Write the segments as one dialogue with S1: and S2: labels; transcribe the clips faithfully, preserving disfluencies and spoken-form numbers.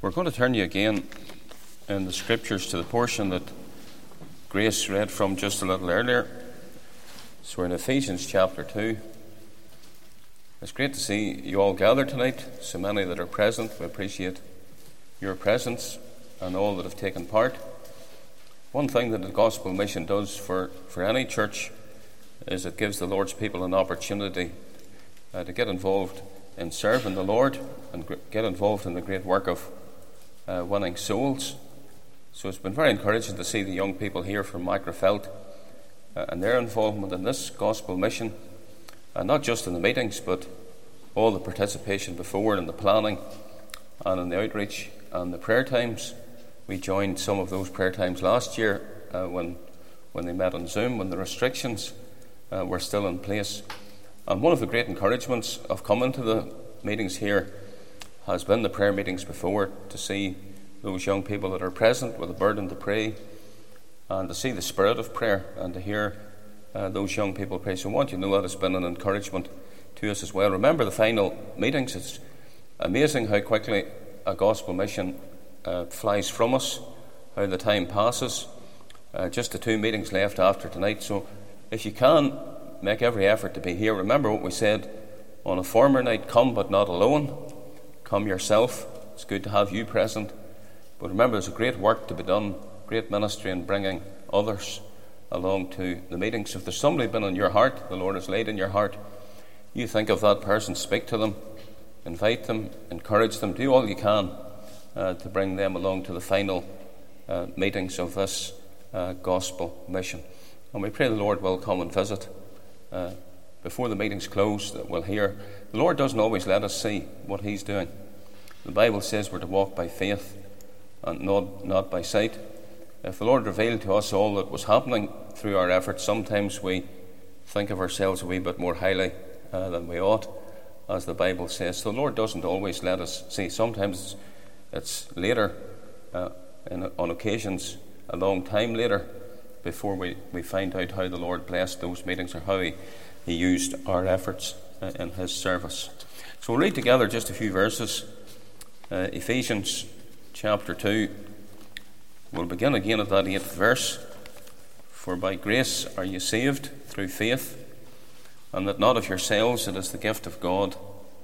S1: We're going to turn you again in the scriptures to the portion that Grace read from just a little earlier. So we're in Ephesians chapter two. It's great to see you all gathered tonight, so many that are present. We appreciate your presence and all that have taken part. One thing that the Gospel Mission does for, for any church is it gives the Lord's people an opportunity uh, to get involved in serving the Lord and gr- get involved in the great work of uh, winning souls. So it's been very encouraging to see the young people here from Macrofelt uh, and their involvement in this Gospel Mission, and not just in the meetings, but all the participation before and the planning and in the outreach and the prayer times. We joined some of those prayer times last year uh, when when they met on Zoom, when the restrictions uh, were still in place. And one of the great encouragements of coming to the meetings here has been the prayer meetings before, to see those young people that are present with a burden to pray and to see the spirit of prayer and to hear uh, those young people pray. So I want you to know that has been an encouragement to us as well. Remember the final meetings. It's amazing how quickly a gospel mission uh, flies from us, how the time passes. Uh, just the two meetings left after tonight. So if you can, make every effort to be here. Remember what we said on a former night: come but not alone. Come yourself. It's good to have you present. But remember, there's a great work to be done, great ministry in bringing others along to the meetings. If there's somebody been on your heart, the Lord has laid in your heart, you think of that person, speak to them, invite them, encourage them, do all you can uh, to bring them along to the final uh, meetings of this uh, gospel mission. And we pray the Lord will come and visit uh, before the meetings close, that we'll hear. The Lord doesn't always let us see what He's doing. The Bible says we're to walk by faith and not, not by sight. If the Lord revealed to us all that was happening through our efforts, sometimes we think of ourselves a wee bit more highly uh, than we ought, as the Bible says. So the Lord doesn't always let us see. Sometimes it's later, uh, in, on occasions a long time later, before we, we find out how the Lord blessed those meetings or how He, he used our efforts uh, in His service. So we'll read together just a few verses. Uh, Ephesians chapter two. We'll begin again at that eighth verse. For by grace are you saved through faith, and that not of yourselves, it is the gift of God,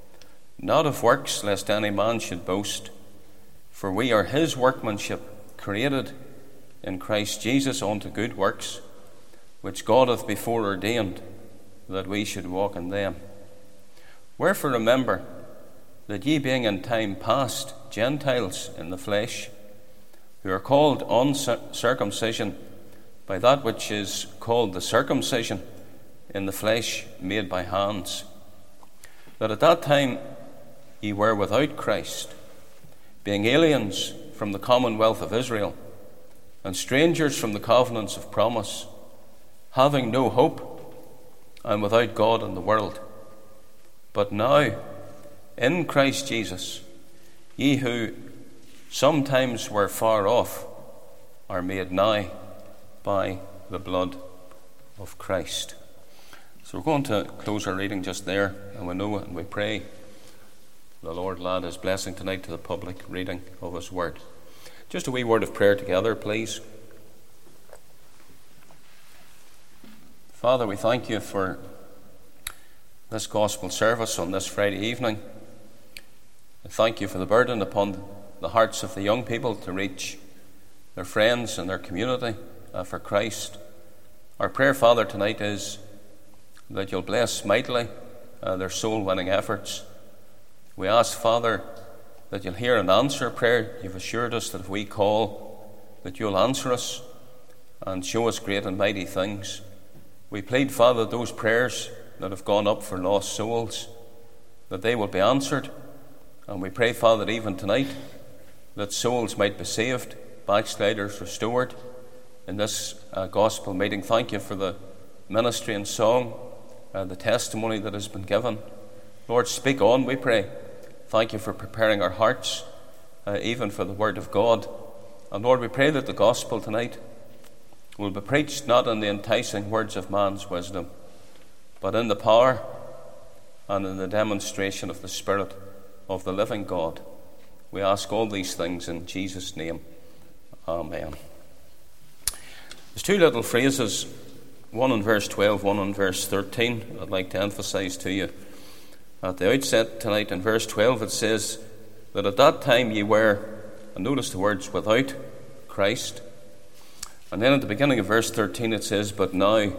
S1: not of works, lest any man should boast. For we are His workmanship, created in Christ Jesus unto good works, which God hath before ordained that we should walk in them. Wherefore remember that ye, being in time past Gentiles in the flesh, who are called uncircumcision by that which is called the circumcision in the flesh made by hands, that at that time ye were without Christ, being aliens from the commonwealth of Israel, and strangers from the covenants of promise, having no hope, and without God in the world. But now, in Christ Jesus, ye who sometimes were far off are made nigh by the blood of Christ. So we're going to close our reading just there, and we know and we pray the Lord add His blessing tonight to the public reading of His word. Just a wee word of prayer together, please. Father, we thank You for this gospel service on this Friday evening. I thank You for the burden upon the hearts of the young people to reach their friends and their community uh, for Christ. Our prayer, Father, tonight is that You'll bless mightily uh, their soul-winning efforts. We ask, Father, that You'll hear and answer prayer. You've assured us that if we call, that You'll answer us and show us great and mighty things. We plead, Father, those prayers that have gone up for lost souls, that they will be answered. And we pray, Father, that even tonight, that souls might be saved, backsliders restored in this uh, gospel meeting. Thank You for the ministry and song, uh, the testimony that has been given. Lord, speak on, we pray. Thank You for preparing our hearts, uh, even for the word of God. And Lord, we pray that the gospel tonight will be preached not in the enticing words of man's wisdom, but in the power and in the demonstration of the Spirit of the living God. We ask all these things in Jesus' name. Amen. There's two little phrases, one in verse twelve, one in verse thirteen, I'd like to emphasize to you. At the outset tonight in verse twelve it says that at that time ye were, and notice the words, without Christ. And then at the beginning of verse thirteen it says, but now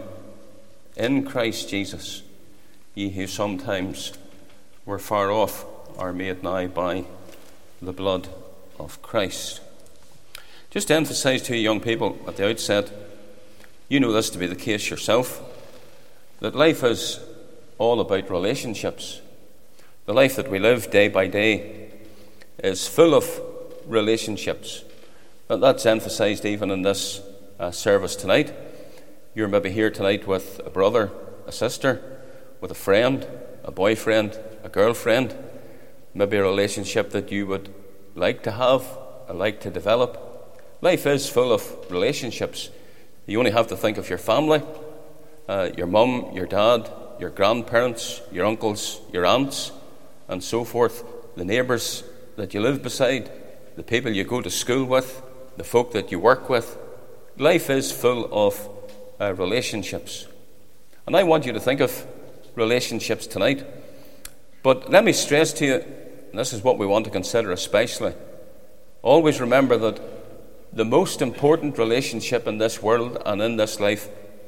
S1: in Christ Jesus, ye who sometimes were far off are made nigh by the blood of Christ. Just to emphasize to you young people at the outset, you know this to be the case yourself, that life is all about relationships. The life that we live day by day is full of relationships. And that's emphasized even in this uh, service tonight. You're maybe here tonight with a brother, a sister, with a friend, a boyfriend, a girlfriend, maybe a relationship that you would like to have, or like to develop. Life is full of relationships. You only have to think of your family, uh, your mum, your dad, your grandparents, your uncles, your aunts, and so forth, the neighbours that you live beside, the people you go to school with, the folk that you work with. Life is full of uh, relationships. And I want you to think of relationships tonight. But let me stress to you, and this is what we want to consider especially, always remember that the most important relationship in this world and in this life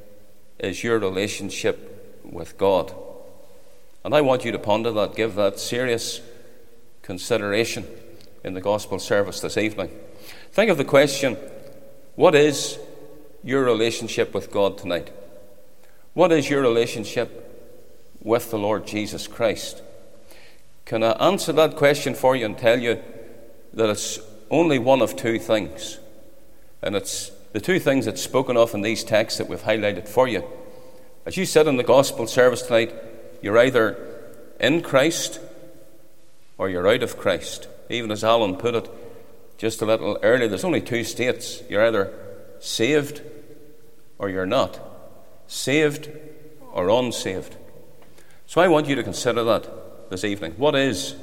S1: is your relationship with God. And I want you to ponder that, give that serious consideration in the gospel service this evening. Think of the question, what is your relationship with God tonight? What is your relationship with the Lord Jesus Christ? Can I answer that question for you and tell you that it's only one of two things? And it's the two things that's spoken of in these texts that we've highlighted for you. As you sit in the gospel service tonight, you're either in Christ or you're out of Christ. Even as Alan put it just a little earlier, there's only two states. You're either saved or you're not. Saved or unsaved. So I want you to consider that this evening. What is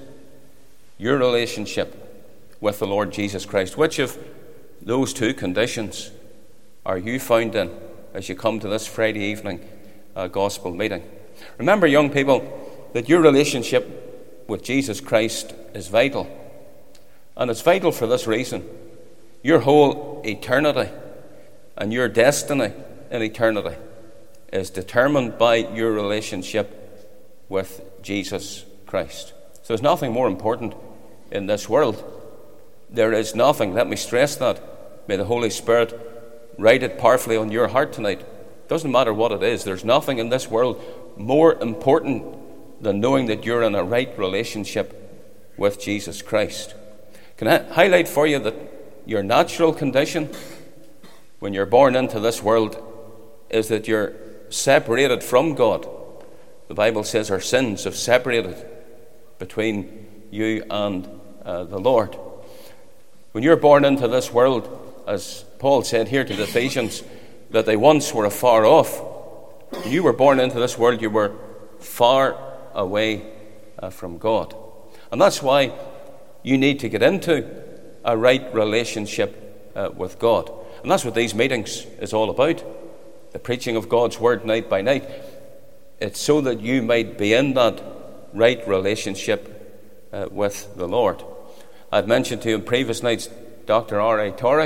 S1: your relationship with the Lord Jesus Christ? Which of those two conditions are you found in as you come to this Friday evening uh, gospel meeting? Remember, young people, that your relationship with Jesus Christ is vital. And it's vital for this reason. Your whole eternity and your destiny in eternity is determined by your relationship with Jesus Christ. So there's nothing more important in this world. There is nothing, let me stress that. May the Holy Spirit write it powerfully on your heart tonight. Doesn't matter what it is. There's nothing in this world more important than knowing that you're in a right relationship with Jesus Christ. Can I highlight for you that your natural condition when you're born into this world is that you're separated from God. The Bible says our sins have separated between you and uh, the Lord. When you're born into this world, as Paul said here to the Ephesians, that they once were afar off. When you were born into this world, you were far away uh, from God. And that's why you need to get into a right relationship uh, with God. And that's what these meetings is all about. The preaching of God's word night by night. It's so that you might be in that right relationship uh, with the Lord. I've mentioned to you in previous nights Doctor R A Torrey.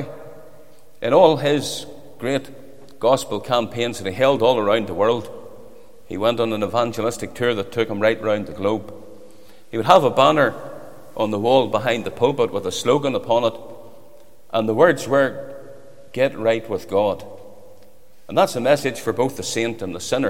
S1: In all his great gospel campaigns that he held all around the world, he went on an evangelistic tour that took him right round the globe. He would have a banner on the wall behind the pulpit with a slogan upon it, and the words were, "Get right with God." And that's a message for both the saint and the sinner.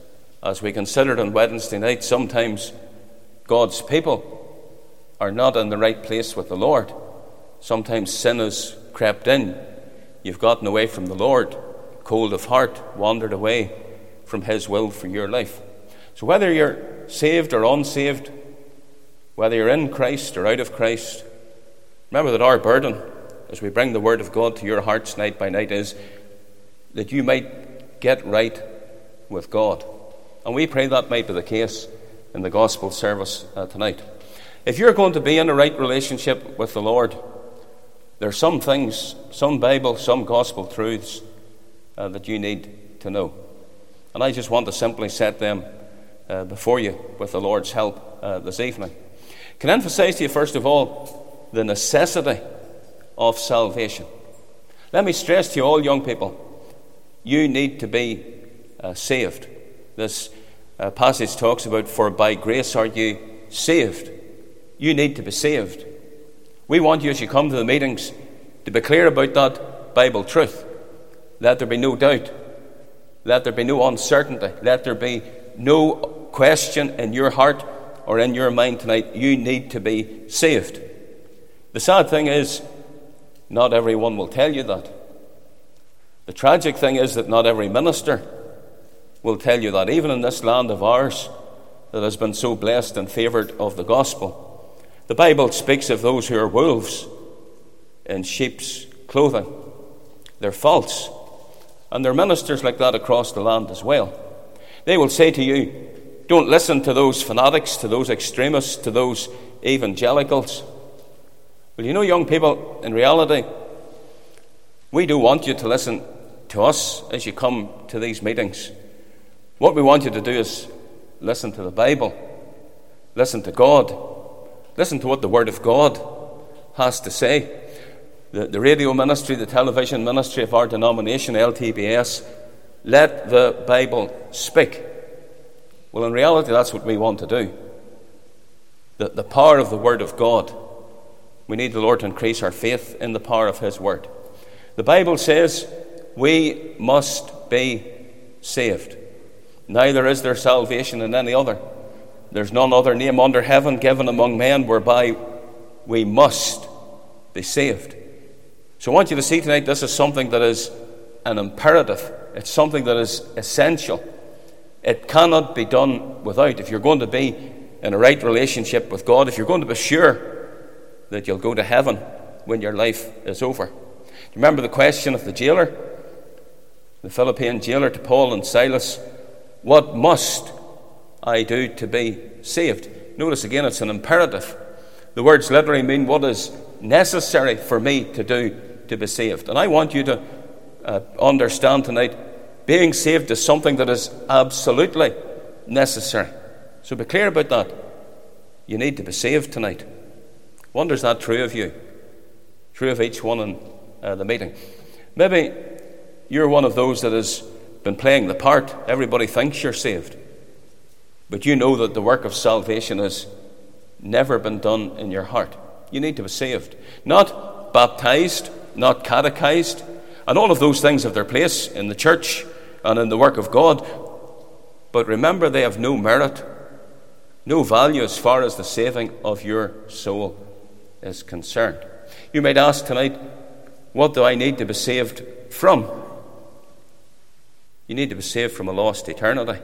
S1: As we considered on Wednesday night, sometimes God's people are not in the right place with the Lord. Sometimes sin has crept in. You've gotten away from the Lord, cold of heart, wandered away from his will for your life. So whether you're saved or unsaved, whether you're in Christ or out of Christ, remember that our burden, as we bring the word of God to your hearts night by night, is that you might get right with God. And we pray that might be the case in the gospel service uh, tonight. If you're going to be in a right relationship with the Lord, there are some things, some Bible, some gospel truths uh, that you need to know. And I just want to simply set them uh, before you with the Lord's help uh, this evening. Can I emphasize to you, first of all, the necessity of salvation? Let me stress to you, all young people, you need to be uh, saved. This uh, passage talks about, for by grace are you saved. You need to be saved. We want you, as you come to the meetings, to be clear about that Bible truth. Let there be no doubt. Let there be no uncertainty. Let there be no question in your heart or in your mind tonight. You need to be saved. The sad thing is, not everyone will tell you that. The tragic thing is that not every minister will tell you that. Even in this land of ours that has been so blessed and favoured of the gospel, the Bible speaks of those who are wolves in sheep's clothing. They're false. And there are ministers like that across the land as well. They will say to you, don't listen to those fanatics, to those extremists, to those evangelicals. Well, you know, young people, in reality, we do want you to listen to us as you come to these meetings. What we want you to do is listen to the Bible, listen to God, listen to what the Word of God has to say. The, the radio ministry, the television ministry of our denomination, L T B S, let the Bible speak. Well, in reality, that's what we want to do. The, the power of the Word of God. We need the Lord to increase our faith in the power of His Word. The Bible says we must be saved. Neither is there salvation in any other. There's none other name under heaven given among men whereby we must be saved. So I want you to see tonight, this is something that is an imperative. It's something that is essential. It cannot be done without. If you're going to be in a right relationship with God, if you're going to be sure that you'll go to heaven when your life is over. Remember the question of the jailer, the Philippian jailer, to Paul and Silas, what must I do to be saved? Notice again, it's an imperative. The words literally mean what is necessary for me to do to be saved. And I want you to uh, understand tonight, being saved is something that is absolutely necessary. So be clear about that. You need to be saved tonight. I wonder, is that true of you? True of each one in uh, the meeting? Maybe you're one of those that has been playing the part. Everybody thinks you're saved. But you know that the work of salvation has never been done in your heart. You need to be saved. Not baptized, not catechized. And all of those things have their place in the church and in the work of God. But remember, they have no merit, no value as far as the saving of your soul is concerned. You might ask tonight, what do I need to be saved from? You need to be saved from a lost eternity.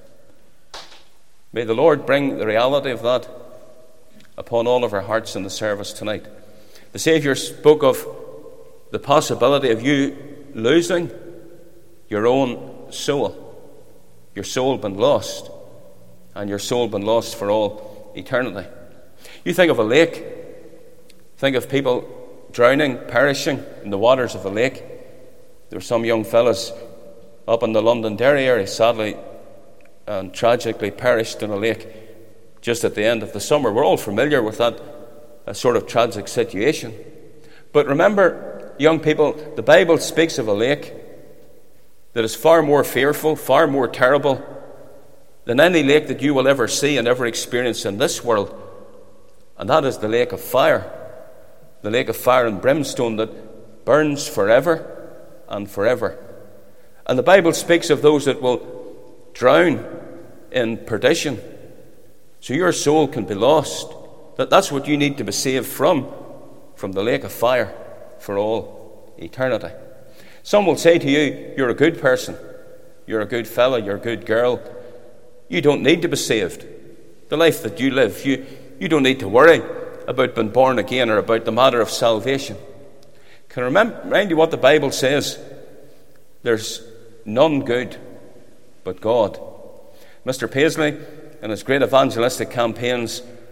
S1: May the Lord bring the reality of that upon all of our hearts in the service tonight. The Saviour spoke of the possibility of you losing your own soul. Your soul been lost, and your soul been lost for all eternity. You think of a lake, think of people drowning, perishing in the waters of a lake. There were some young fellas up in the Londonderry area, sadly and tragically perished in a lake just at the end of the summer. We're all familiar with that uh, sort of tragic situation. But remember, young people, the Bible speaks of a lake that is far more fearful, far more terrible than any lake that you will ever see and ever experience in this world. And that is the lake of fire. The lake of fire and brimstone that burns forever and forever. And the Bible speaks of those that will drown in perdition. So your soul can be lost. That, that's what you need to be saved from, from the lake of fire for all eternity. Some will say to you, you're a good person, you're a good fellow, you're a good girl. You don't need to be saved. The life that you live, you, you don't need to worry about being born again or about the matter of salvation. Can I remember, remind you what the Bible says? There's none good but God. Mister Paisley, in his great evangelistic campaigns,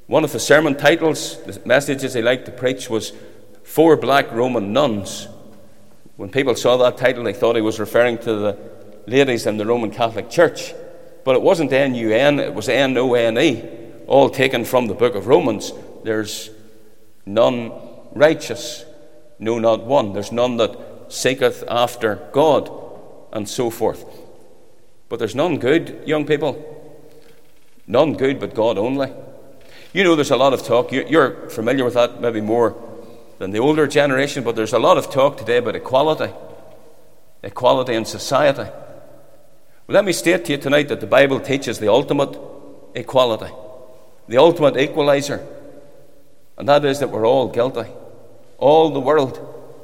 S1: One of the sermon titles, the messages he liked to preach, was Four Black Roman Nuns. When people saw that title, they thought he was referring to the ladies in the Roman Catholic Church. But it wasn't N U N, it was N O N E, all taken from the book of Romans. There's none righteous, no, not one. There's none that seeketh after God, and so forth. But there's none good, young people. None good but God only. You know, there's a lot of talk. You're familiar with that maybe more than the older generation, but there's a lot of talk today about equality. Equality in society. Well, let me state to you tonight that the Bible teaches the ultimate equality, the ultimate equalizer, and that is that we're all guilty. All the world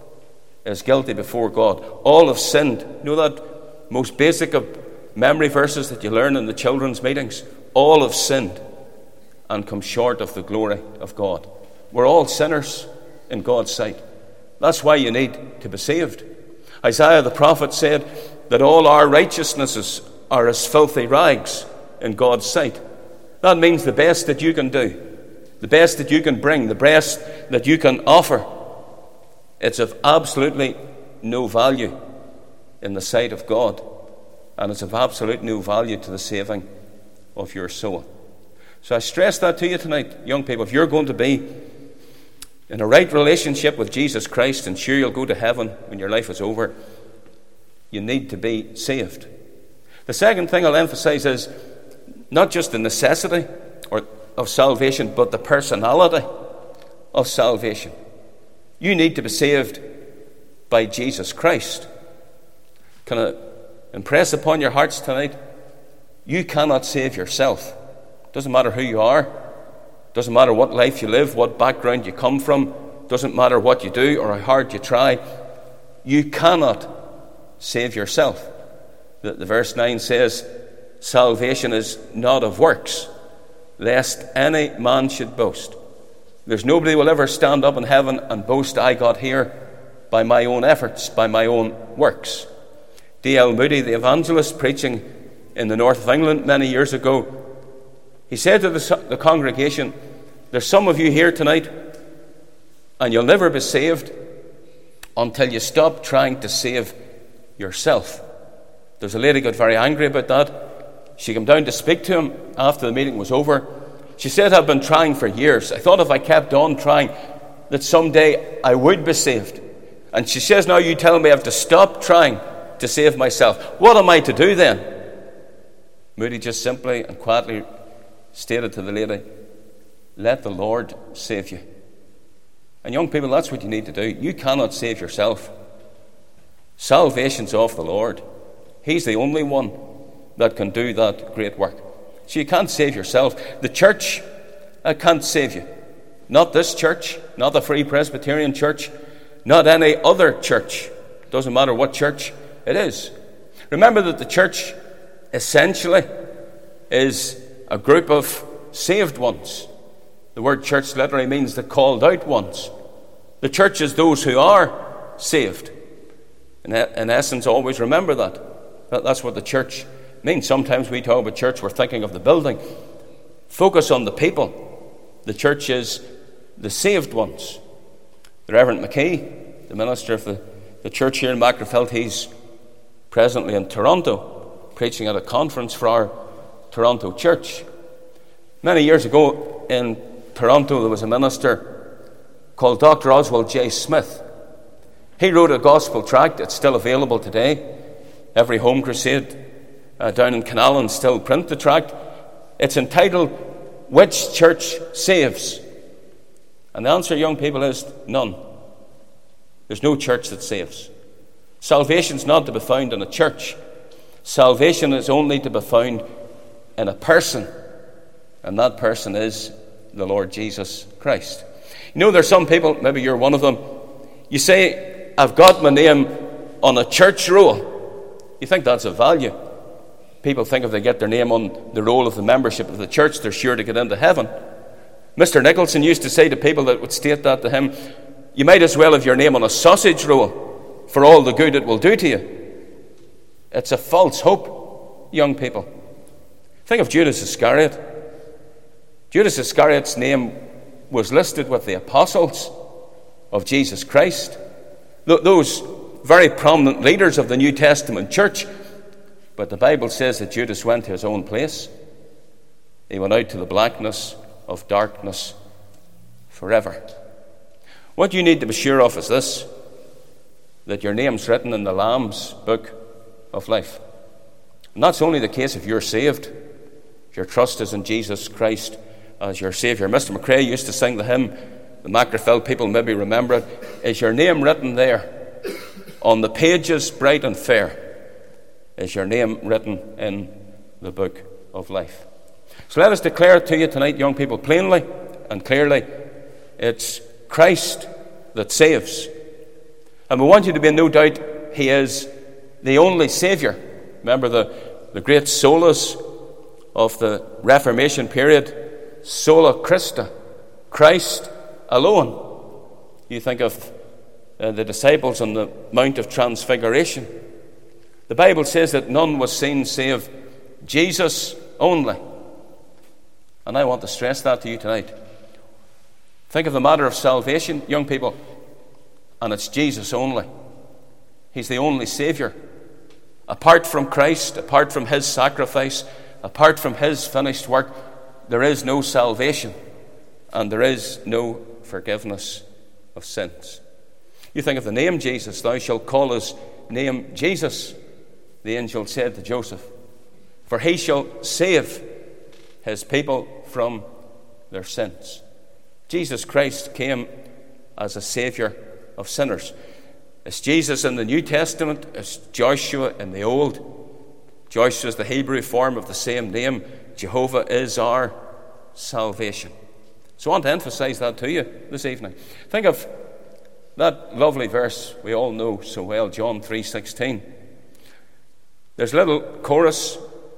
S1: is guilty before God. All have sinned. You know that most basic of memory verses that you learn in the children's meetings? All have sinned and come short of the glory of God. We're all sinners in God's sight. That's why you need to be saved. Isaiah the prophet said that all our righteousnesses are as filthy rags in God's sight. That means the best that you can do, the best that you can bring, the best that you can offer, it's of absolutely no value in the sight of God, and it's of absolute no value to the saving of your soul. So I stress that to you tonight, young people. If you're going to be in a right relationship with Jesus Christ, and sure you'll go to heaven when your life is over, you need to be saved. The second thing I'll emphasize is not just the necessity or of salvation, but the personality of salvation. You need to be saved by Jesus Christ. Can I impress upon your hearts tonight? You cannot save yourself. Doesn't matter who you are. Doesn't matter what life you live, what background you come from. Doesn't matter what you do or how hard you try. You cannot save yourself. The, the verse nine says, salvation is not of works, lest any man should boast. There's nobody will ever stand up in heaven and boast, I got here by my own efforts, by my own works. D L Moody, the evangelist, preaching in the north of England many years ago, he said to the, the congregation, there's some of you here tonight, and you'll never be saved until you stop trying to save yourself. There's a lady got very angry about that. She came down to speak to him after the meeting was over. She said, I've been trying for years. I thought if I kept on trying that someday I would be saved. And she says, now you tell me I have to stop trying to save myself. What am I to do then? Moody just simply and quietly stated to the lady, let the Lord save you. And young people, that's what you need to do. You cannot save yourself. Salvation's of the Lord. He's the only one that can do that great work. So you can't save yourself. The church uh, can't save you. Not this church, not the Free Presbyterian Church, not any other church. Doesn't matter what church it is. Remember that the church essentially is a group of saved ones. The word church literally means the called out ones. The church is those who are saved. In, in essence, always remember that. that. That's what the church means. Sometimes we talk about church, we're thinking of the building. Focus on the people. The church is the saved ones. The Reverend McKee, the minister of the, the church here in Magherafelt, he's presently in Toronto, preaching at a conference for our Toronto church. Many years ago in Toronto, there was a minister called Doctor Oswald J. Smith. He wrote a gospel tract. It's still available today. Every home crusade uh, down in Canallan still print the tract. It's entitled, Which Church Saves? And the answer, young people, is none. There's no church that saves. Salvation's not to be found in a church. Salvation is only to be found in a person, and that person is the Lord Jesus Christ. You know, there's some people, maybe you're one of them, you say, I've got my name on a church roll. You think that's of value. People think if they get their name on the roll of the membership of the church, they're sure to get into heaven. Mister Nicholson used to say to people that would state that to him, you might as well have your name on a sausage roll for all the good it will do to you. It's a false hope, young people. Think of Judas Iscariot. Judas Iscariot's name was listed with the apostles of Jesus Christ, th- those very prominent leaders of the New Testament church. But the Bible says that Judas went to his own place. He went out to the blackness of darkness forever. What you need to be sure of is this, that your name's written in the Lamb's book of life. And that's only the case if you're saved, if your trust is in Jesus Christ as your Saviour. Mister McCrae used to sing the hymn, the Macrofell people maybe remember it. Is your name written there on the pages bright and fair? Is your name written in the book of life? So let us declare to you tonight, young people, plainly and clearly, it's Christ that saves. And we want you to be in no doubt he is the only Saviour. Remember the, the great solas of the Reformation period, sola Christa, Christ alone. You think of uh, the disciples on the Mount of Transfiguration. The Bible says that none was seen save Jesus only. And I want to stress that to you tonight. Think of the matter of salvation, young people, and it's Jesus only. He's the only Saviour. Apart from Christ, apart from his sacrifice, apart from his finished work, there is no salvation and there is no forgiveness of sins. You think of the name Jesus, thou shalt call his name Jesus, the angel said to Joseph, for he shall save his people from their sins. Jesus Christ came as a Saviour of sinners. It's Jesus in the New Testament, it's Joshua in the Old. Joshua is the Hebrew form of the same name. Jehovah is our salvation. So I want to emphasize that to you this evening. Think of that lovely verse we all know so well, John three sixteen. There's a little chorus.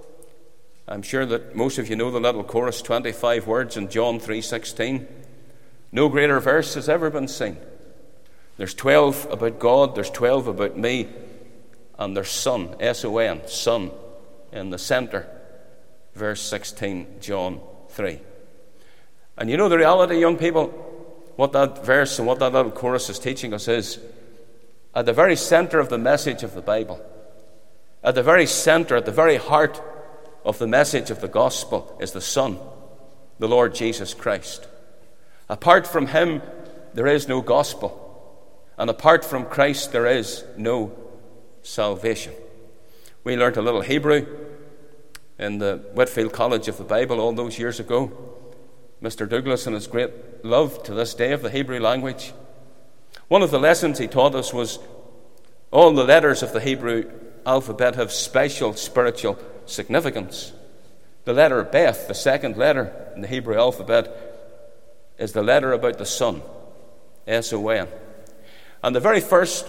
S1: I'm sure that most of you know the little chorus, twenty-five words in John three sixteen. No greater verse has ever been seen. There's twelve about God, there's twelve about me, and there's Son, S O N, Son, in the centre. Verse sixteen, John three. And you know the reality, young people, what that verse and what that little chorus is teaching us is, at the very centre of the message of the Bible, at the very centre, at the very heart of the message of the gospel is the Son, the Lord Jesus Christ. Apart from him, there is no gospel. And apart from Christ, there is no salvation. We learnt a little Hebrew in the Whitfield College of the Bible all those years ago. Mister Douglas, in his great love to this day of the Hebrew language, one of the lessons he taught us was all the letters of the Hebrew alphabet have special spiritual significance. The letter Beth, the second letter in the Hebrew alphabet, is the letter about the Son, S O N. And the very first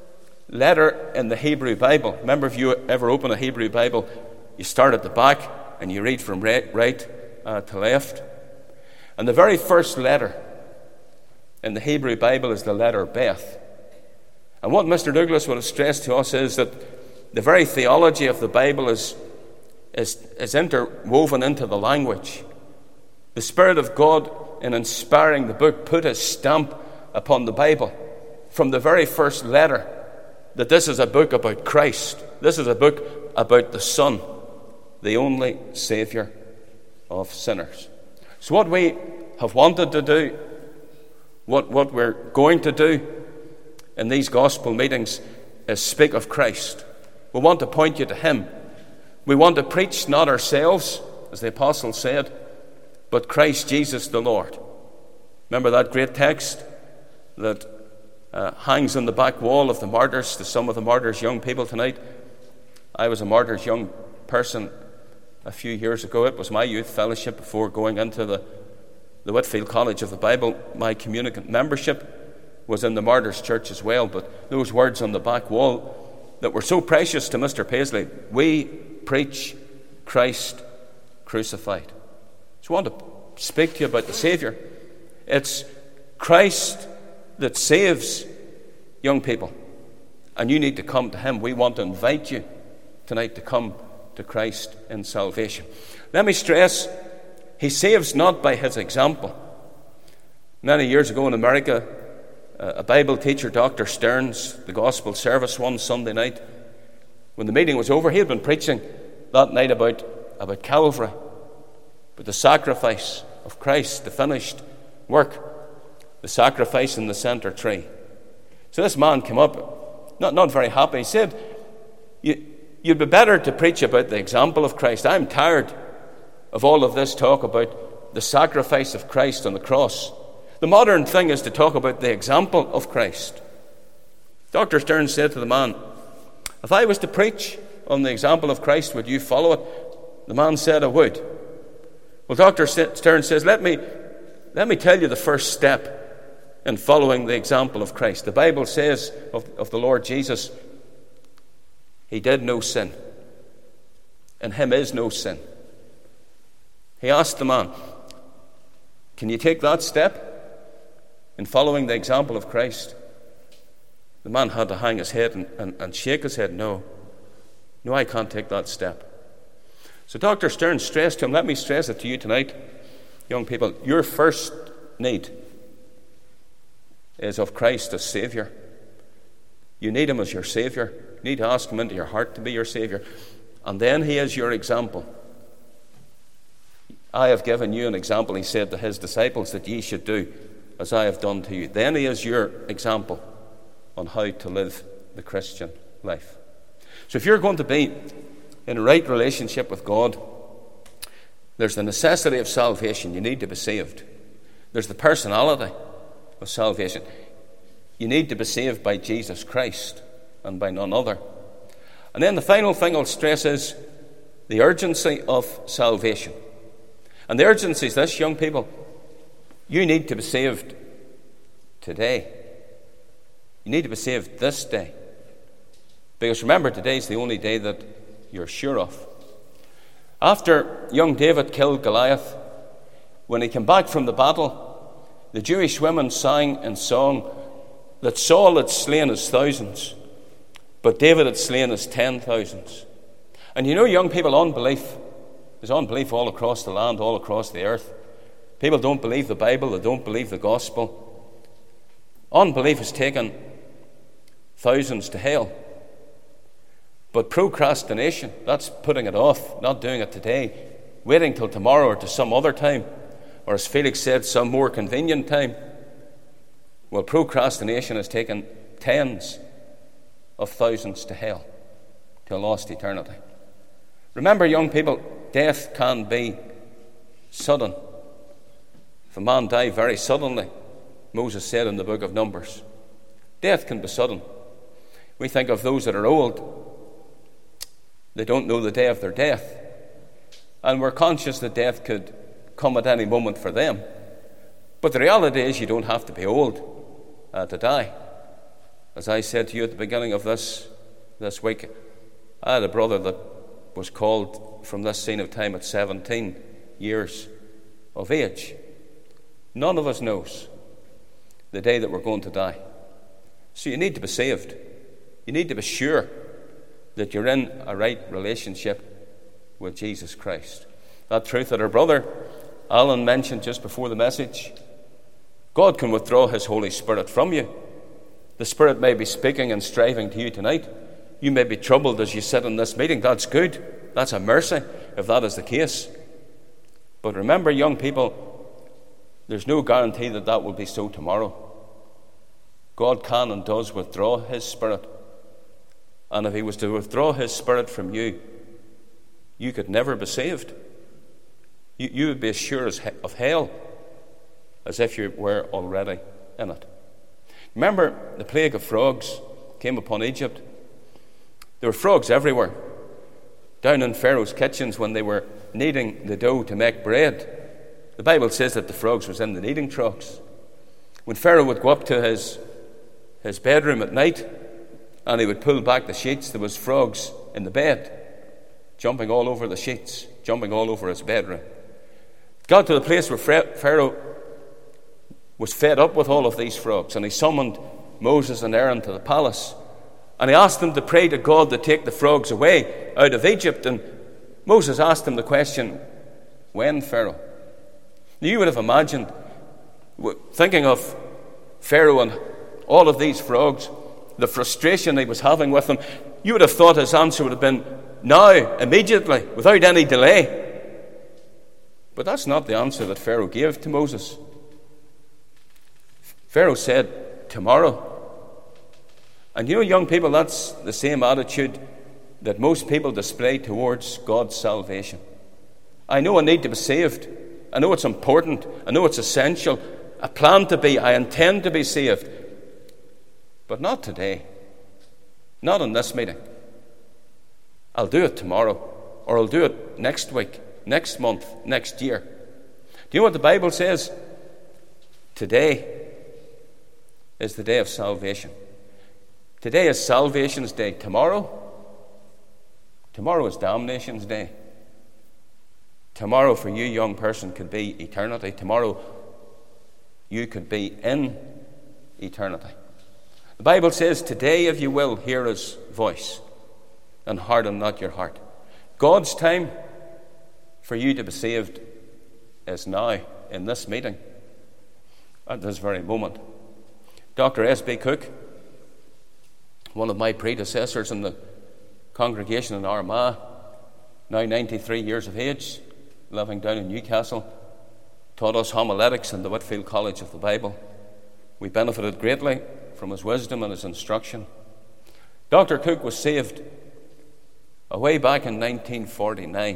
S1: letter in the Hebrew Bible, remember if you ever open a Hebrew Bible, you start at the back and you read from right, right uh, to left. And the very first letter in the Hebrew Bible is the letter Beth. And what Mister Douglas would have stressed to us is that the very theology of the Bible is, is, is interwoven into the language. The Spirit of God, in inspiring the book, put his stamp upon the Bible from the very first letter, that this is a book about Christ. This is a book about the Son, the only Saviour of sinners. So what we have wanted to do, what, what we're going to do in these gospel meetings is speak of Christ. We want to point you to him. We want to preach not ourselves, as the apostle said, but Christ Jesus the Lord. Remember that great text that uh, hangs on the back wall of the martyrs, to some of the martyrs' young people tonight. I was a martyr's young person a few years ago. It was my youth fellowship before going into the, the Whitfield College of the Bible. My communicant membership was in the Martyrs' Church as well. But those words on the back wall that were so precious to Mister Paisley, we preach Christ crucified. So I want to speak to you about the Saviour. It's Christ that saves young people. And you need to come to him. We want to invite you tonight to come to Christ in salvation. Let me stress, He saves not by his example. Many years ago in America, a Bible teacher, Doctor Stearns, the gospel service one Sunday night, when the meeting was over, he had been preaching that night about, about Calvary, about the sacrifice of Christ, the finished work, the sacrifice in the center tree. So this man came up, not, not very happy. He said, you, you'd be better to preach about the example of Christ. I'm tired of all of this talk about the sacrifice of Christ on the cross. The modern thing is to talk about the example of Christ. Doctor Stearns said to the man, if I was to preach on the example of Christ, would you follow it? The man said, I would. Well, Doctor Stearns says, let me, let me tell you the first step in following the example of Christ. The Bible says of, of the Lord Jesus, he did no sin. In him is no sin. He asked the man, can you take that step in following the example of Christ? The man had to hang his head and, and, and shake his head. No, no, I can't take that step. So Doctor Stearns stressed to him, let me stress it to you tonight, young people, your first need is of Christ as Saviour. You need him as your Saviour. You need to ask him into your heart to be your Saviour. And then he is your example. I have given you an example, he said to his disciples, that ye should do as I have done to you. Then he is your example on how to live the Christian life. So if you're going to be in a right relationship with God, there's the necessity of salvation. You need to be saved. There's the personality of salvation. You need to be saved by Jesus Christ and by none other. And then the final thing I'll stress is the urgency of salvation. And the urgency is this, young people. You need to be saved today. You need to be saved this day. Because remember, today is the only day that you're sure of. After young David killed Goliath, when he came back from the battle, the Jewish women sang in song that Saul had slain his thousands, but David had slain his ten thousands. And you know, young people, unbelief. There's unbelief all across the land, all across the earth. People don't believe the Bible, they don't believe the gospel. Unbelief has taken thousands to hell. But procrastination, that's putting it off, not doing it today, waiting till tomorrow or to some other time, or as Felix said, some more convenient time. Well, procrastination has taken tens of thousands to hell, to a lost eternity. Remember, young people, death can be sudden. If a man die very suddenly, Moses said in the book of Numbers, death can be sudden. We think of those that are old. They don't know the day of their death. And we're conscious that death could come at any moment for them. But the reality is you don't have to be old uh, to die. As I said to you at the beginning of this, this week, I had a brother that was called from this scene of time at seventeen years of age. None of us knows the day that we're going to die. So you need to be saved. You need to be sure that you're in a right relationship with Jesus Christ. That truth that our brother Alan mentioned just before the message, God can withdraw his Holy Spirit from you. The Spirit may be speaking and striving to you tonight. You may be troubled as you sit in this meeting. That's good. That's a mercy, if that is the case. But remember, young people, there's no guarantee that that will be so tomorrow. God can and does withdraw his Spirit. And if he was to withdraw his Spirit from you, you could never be saved. You, you would be as sure as he, of hell as if you were already in it. Remember, the plague of frogs came upon Egypt. There were frogs everywhere. Down in Pharaoh's kitchens when they were kneading the dough to make bread, the Bible says that the frogs was in the kneading troughs. When Pharaoh would go up to his, his bedroom at night and he would pull back the sheets, there was frogs in the bed, jumping all over the sheets, jumping all over his bedroom. Got to the place where Pharaoh was fed up with all of these frogs, and he summoned Moses and Aaron to the palace, and he asked them to pray to God to take the frogs away out of Egypt. And Moses asked him the question, when, Pharaoh? You would have imagined, thinking of Pharaoh and all of these frogs, the frustration he was having with them, you would have thought his answer would have been, now, immediately, without any delay. But that's not the answer that Pharaoh gave to Moses. Pharaoh said, tomorrow. And you know, young people, that's the same attitude that most people display towards God's salvation. I know I need to be saved. I know it's important. I know it's essential. I plan to be. I intend to be saved. But not today. Not in this meeting. I'll do it tomorrow. Or I'll do it next week, next month, next year. Do you know what the Bible says? Today is the day of salvation. Today is salvation's day. Tomorrow, tomorrow is damnation's day. Tomorrow for you, young person, could be eternity. Tomorrow you could be in eternity. The Bible says, today, if you will, hear his voice and harden not your heart. God's time for you to be saved is now, in this meeting, at this very moment. Doctor S B Cook, one of my predecessors in the congregation in Armagh, now ninety-three years of age, living down in Newcastle, taught us homiletics in the Whitfield College of the Bible. We benefited greatly from his wisdom and his instruction. Doctor Cook was saved away back in nineteen forty-nine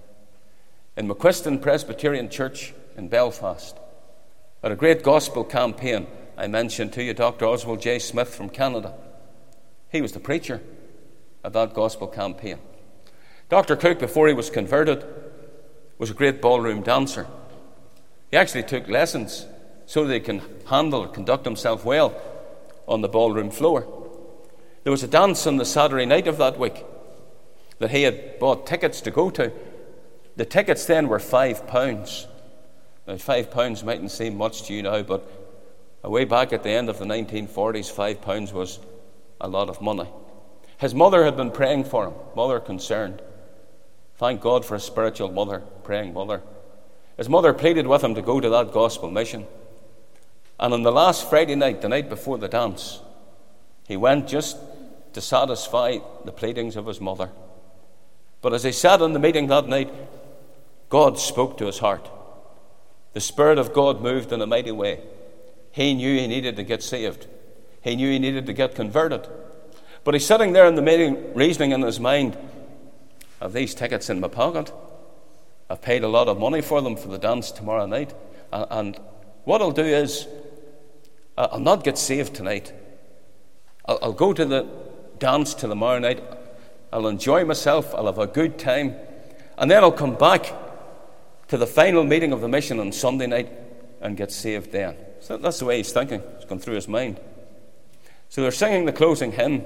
S1: in McQuiston Presbyterian Church in Belfast at a great gospel campaign. I mentioned to you Doctor Oswald J. Smith from Canada. He was the preacher at that gospel campaign. Doctor Cook, before he was converted, was a great ballroom dancer. He actually took lessons so that he can handle or conduct himself well on the ballroom floor. There was a dance on the Saturday night of that week that he had bought tickets to go to. The tickets then were five pounds. Now, five pounds mightn't seem much to you now, but way back at the end of the nineteen forties, five pounds was a lot of money. His mother had been praying for him, mother concerned. Thank God for a spiritual mother, praying mother. His mother pleaded with him to go to that gospel mission. And on the last Friday night, the night before the dance, he went just to satisfy the pleadings of his mother. But as he sat in the meeting that night, God spoke to his heart. The Spirit of God moved in a mighty way. He knew he needed to get saved. He knew he needed to get converted. But he's sitting there in the meeting, reasoning in his mind, have these tickets in my pocket? I've paid a lot of money for them for the dance tomorrow night. And what I'll do is, I'll not get saved tonight. I'll, I'll go to the dance till tomorrow night. I'll enjoy myself. I'll have a good time. And then I'll come back to the final meeting of the mission on Sunday night and get saved then. So that's the way he's thinking. It's gone through his mind. So they're singing the closing hymn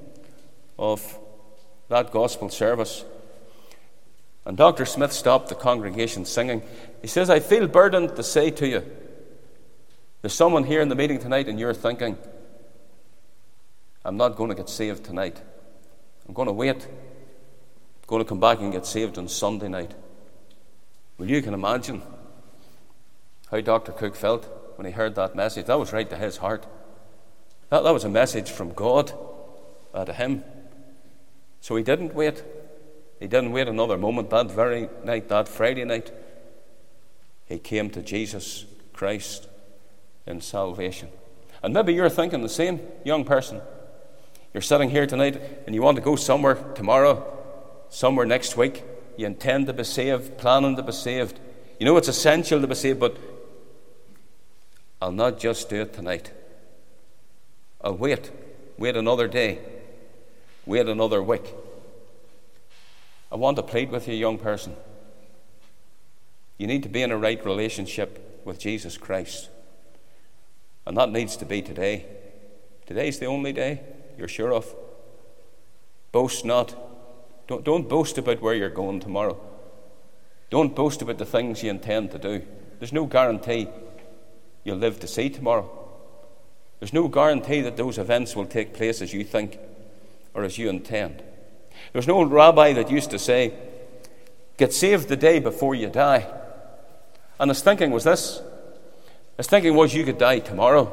S1: of that gospel service. And Doctor Smith stopped the congregation singing. He says, I feel burdened to say to you, there's someone here in the meeting tonight and you're thinking, I'm not going to get saved tonight. I'm going to wait. I'm going to come back and get saved on Sunday night. Well, you can imagine how Doctor Cook felt when he heard that message. That was right to his heart. That, that was a message from God uh, to him. So he didn't wait. He didn't wait another moment. That very night, that Friday night, he came to Jesus Christ in salvation. And maybe you're thinking the same, young person. You're sitting here tonight and you want to go somewhere tomorrow, somewhere next week. You intend to be saved, planning to be saved. You know it's essential to be saved, but I'll not just do it tonight. I'll wait. Wait another day. Wait another week. I want to plead with you, young person. You need to be in a right relationship with Jesus Christ. And that needs to be today. Today's the only day you're sure of. Boast not. Don't, don't boast about where you're going tomorrow. Don't boast about the things you intend to do. There's no guarantee you'll live to see tomorrow. There's no guarantee that those events will take place as you think or as you intend. There's no rabbi that used to say, get saved the day before you die. And his thinking was this. His thinking was, you could die tomorrow.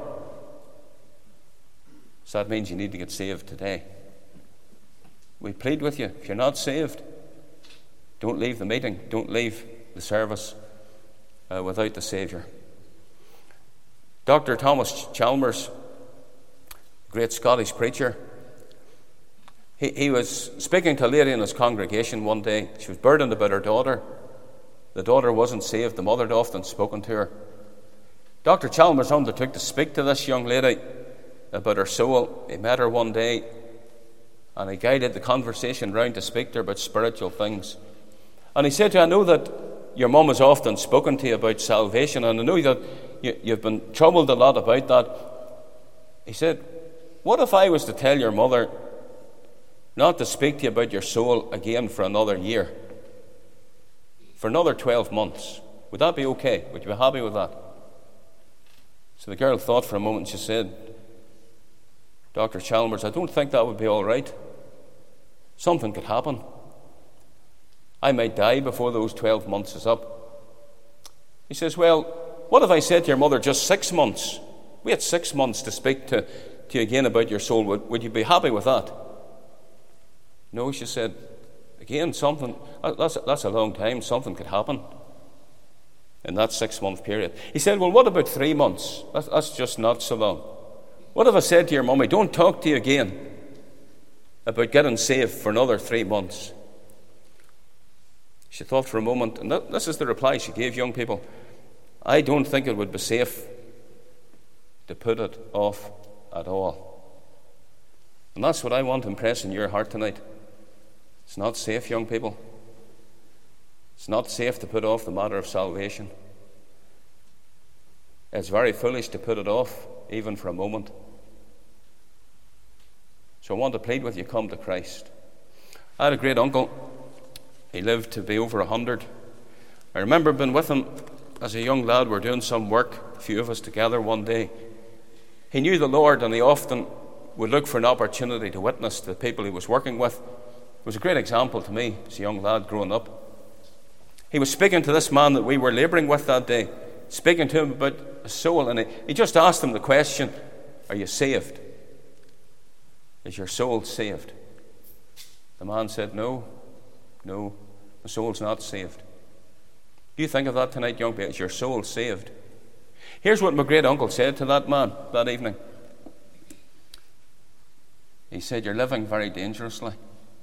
S1: So that means you need to get saved today. We plead with you, if you're not saved, don't leave the meeting, don't leave the service uh, without the Saviour. Doctor Thomas Chalmers, great Scottish preacher, he, he was speaking to a lady in his congregation one day. She was burdened about her daughter. The daughter wasn't saved. The mother had often spoken to her. Doctor Chalmers undertook to speak to this young lady about her soul. He met her one day and he guided the conversation round to speak to her about spiritual things. And he said to her, I know that your mum has often spoken to you about salvation, and I know that you, you've been troubled a lot about that. He said, what if I was to tell your mother not to speak to you about your soul again for another year? For another twelve months. Would that be okay? Would you be happy with that? So the girl thought for a moment. She said, Doctor Chalmers, I don't think that would be all right. Something could happen. I might die before those twelve months is up. He says, well, what if I said to your mother just six months? We had six months to speak to, to you again about your soul. Would, would you be happy with that? No, she said, again, something, that's, that's a long time. Something could happen in that six-month period. He said, well, what about three months? That's, that's just not so long. What if I said to your mummy, don't talk to you again about getting saved for another three months? She thought for a moment, and that, this is the reply she gave, young people. I don't think it would be safe to put it off at all. And that's what I want to impress in your heart tonight. It's not safe, young people. It's not safe to put off the matter of salvation. It's very foolish to put it off, even for a moment. So I want to plead with you, come to Christ. I had a great uncle. He lived to be over a hundred. I remember being with him as a young lad. We were doing some work, a few of us together one day. He knew the Lord, and he often would look for an opportunity to witness to the people he was working with. It was a great example to me as a young lad growing up. He was speaking to this man that we were labouring with that day, speaking to him about a soul, and he, he just asked him the question, are you saved? Is your soul saved? The man said, no, no, the soul's not saved. Do you think of that tonight, young people? Is your soul saved? Here's what my great uncle said to that man that evening. He said, you're living very dangerously.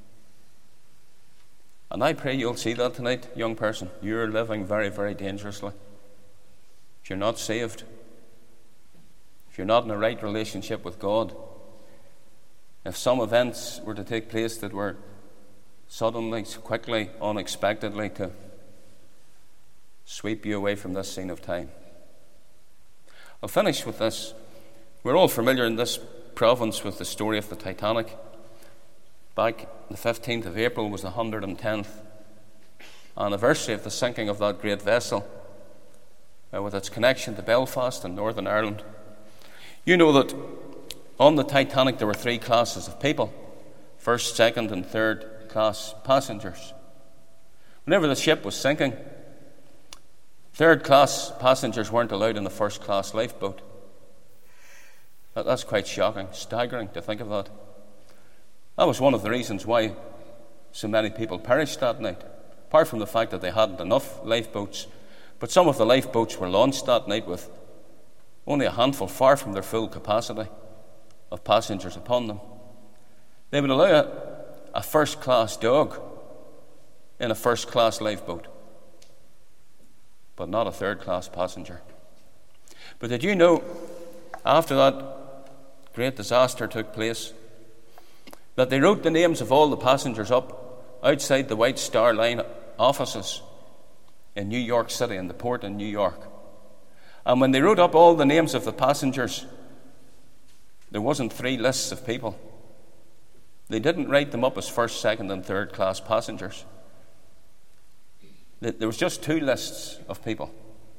S1: And I pray you'll see that tonight, young person. You're living very, very dangerously. If you're not saved, if you're not in a right relationship with God, if some events were to take place that were suddenly, quickly, unexpectedly to sweep you away from this scene of time. I'll finish with this. We're all familiar in this province with the story of the Titanic. Back the fifteenth of April was the one hundred tenth anniversary of the sinking of that great vessel, uh, with its connection to Belfast and Northern Ireland. You know that on the Titanic there were three classes of people: first, second, and third class passengers. Whenever the ship was sinking, third class passengers weren't allowed in the first class lifeboat. That, that's quite shocking, staggering to think of that. That was one of the reasons why so many people perished that night, apart from the fact that they hadn't enough lifeboats. But some of the lifeboats were launched that night with only a handful, far from their full capacity, of passengers upon them. They would allow a, a first-class dog in a first-class lifeboat, but not a third-class passenger. But did you know, after that great disaster took place, that they wrote the names of all the passengers up outside the White Star Line offices in New York City, in the port in New York? And when they wrote up all the names of the passengers, there wasn't three lists of people. They didn't write them up as first, second, and third class passengers. There was just two lists of people.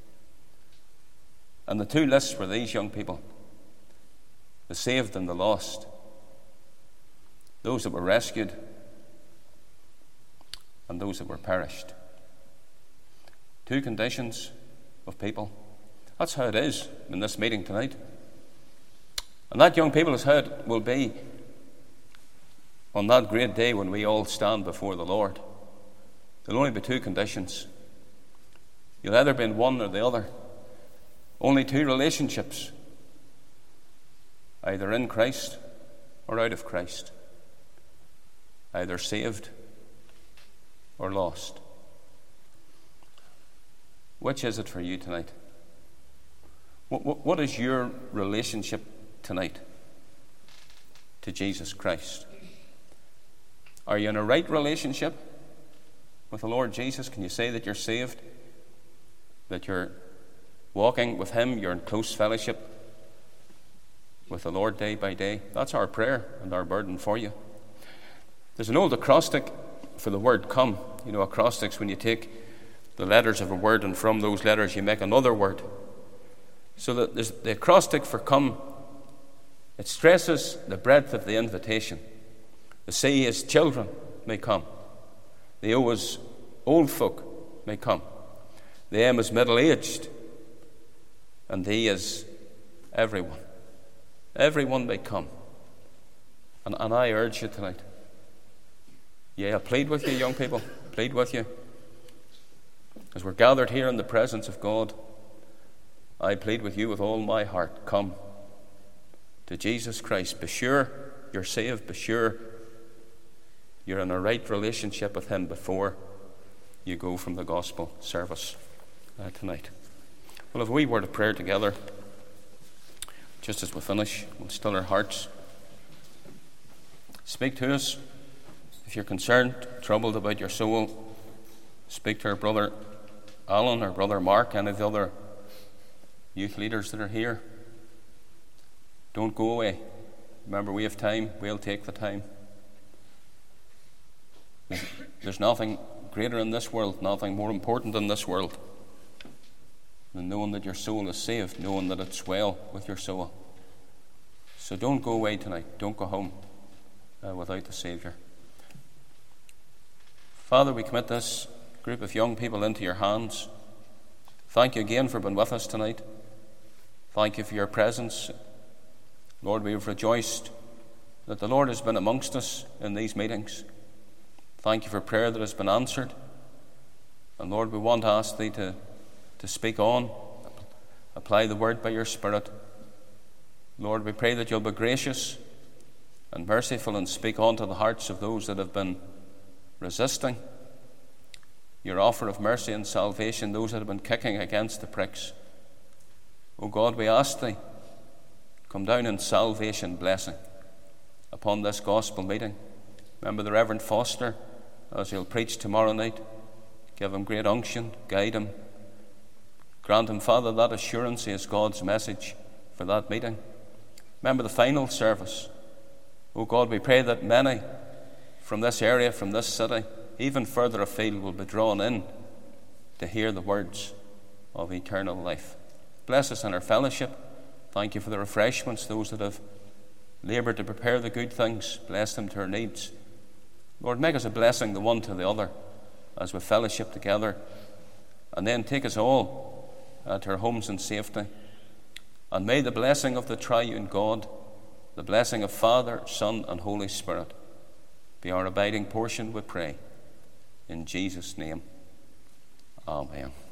S1: And the two lists were these young people: the saved and the lost. Those that were rescued and those that were perished. Two conditions: of people. That's how it is in this meeting tonight. And that, young people, is how it will be on that great day when we all stand before the Lord. There'll only be two conditions. You'll either be in one or the other. Only two relationships, either in Christ or out of Christ, either saved or lost. Which is it for you tonight? What, what, what is your relationship tonight to Jesus Christ? Are you in a right relationship with the Lord Jesus? Can you say that you're saved? That you're walking with Him, you're in close fellowship with the Lord day by day? That's our prayer and our burden for you. There's an old acrostic for the word come. You know, acrostics, when you take the letters of a word and from those letters you make another word. So that there's the acrostic for come, it stresses the breadth of the invitation. The C is children may come. The O is old folk may come. The M is middle-aged. And the E is everyone. Everyone may come. And, and I urge you tonight. Yeah, I plead with you, young people. Plead with you. As we're gathered here in the presence of God, I plead with you with all my heart. Come to Jesus Christ. Be sure you're saved. Be sure you're in a right relationship with Him before you go from the gospel service uh, tonight. Well, if we were to pray together, just as we finish, we'll still our hearts. Speak to us. If you're concerned, troubled about your soul, speak to our brother Alan or brother Mark, any of the other youth leaders that are here. Don't go away. Remember, we have time. We'll take the time. There's nothing greater in this world, nothing more important in this world than knowing that your soul is saved, knowing that it's well with your soul. So don't go away tonight. Don't go home uh, without the Saviour. Father, we commit this group of young people into your hands. Thank you again for being with us tonight. Thank you for your presence. Lord, we have rejoiced that the Lord has been amongst us in these meetings. Thank you for prayer that has been answered. And Lord, we want to ask Thee to, to speak on, apply the word by your Spirit. Lord, we pray that you'll be gracious and merciful and speak on to the hearts of those that have been resisting your offer of mercy and salvation, those that have been kicking against the pricks. O God, we ask Thee, come down in salvation blessing upon this gospel meeting. Remember the Reverend Foster as he'll preach tomorrow night. Give him great unction, guide him. Grant him, Father, that assurance is God's message for that meeting. Remember the final service. O God, we pray that many from this area, from this city, even further afield, will be drawn in to hear the words of eternal life. Bless us in our fellowship. Thank you for the refreshments, those that have laboured to prepare the good things. Bless them to our needs. Lord, make us a blessing the one to the other as we fellowship together. And then take us all uh, to our homes in safety. And may the blessing of the triune God, the blessing of Father, Son, and Holy Spirit be our abiding portion, we pray. In Jesus' name, amen.